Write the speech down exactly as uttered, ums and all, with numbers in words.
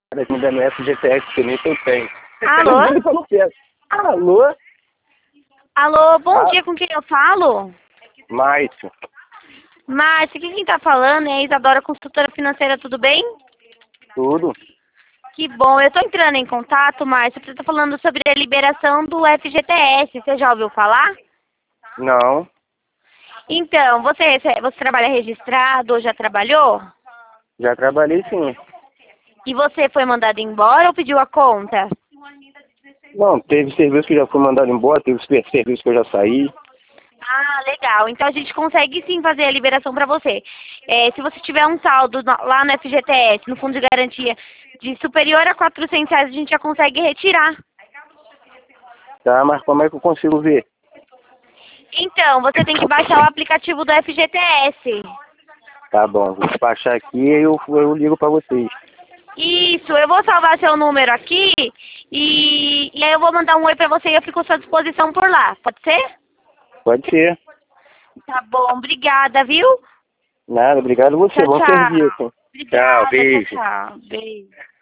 Aqui da minha F G T S, que nem eu tenho. Alô? Alô? Alô, bom Ah, dia, com quem eu falo? Márcio. Márcia, aqui quem tá falando é a Isadora, consultora financeira, tudo bem? Tudo? Que bom, eu tô entrando em contato, Márcia, você tá falando sobre a liberação do F G T S, você já ouviu falar? Não. Então, você, rece- você trabalha registrado ou já trabalhou? Já trabalhei sim. E você foi mandado embora ou pediu a conta? Não, teve serviço que já foi mandado embora, teve serviço que eu já saí. Ah, legal. Então a gente consegue sim fazer a liberação para você. É, se você tiver um saldo no- lá no F G T S, no fundo de garantia, de superior a quatrocentos reais, a gente já consegue retirar. Tá, mas como é que eu consigo ver? Então, você tem que baixar o aplicativo do F G T S. Tá bom, vou baixar aqui e eu, eu ligo pra vocês. Isso, eu vou salvar seu número aqui e, e aí eu vou mandar um oi para você e eu fico à sua disposição por lá. Pode ser? Pode ser. Tá bom, obrigada, viu? Nada, obrigado a você. Tchau, Bom tchau. serviço. Tchau, Obrigada, tchau, beijo. tchau. Beijo.